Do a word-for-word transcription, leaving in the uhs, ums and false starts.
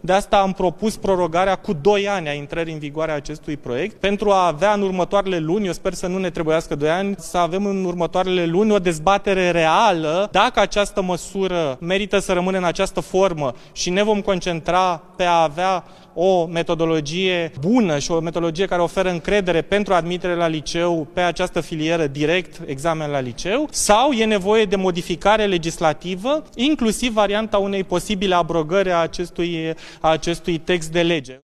De asta am propus prorogarea cu doi ani a intrării în vigoare a acestui proiect, pentru a avea în următoarele luni, eu sper să nu ne trebuiască doi ani, să avem în următoarele luni o dezbatere reală dacă această măsură merită să rămână în această formă și ne vom concentra pe a avea o metodologie bună și o metodologie care oferă încredere pentru admitere la liceu pe această filieră direct, examen la liceu, sau e nevoie de modificare legislativă, inclusiv varianta unei posibile abrogări a acestui, a acestui text de lege.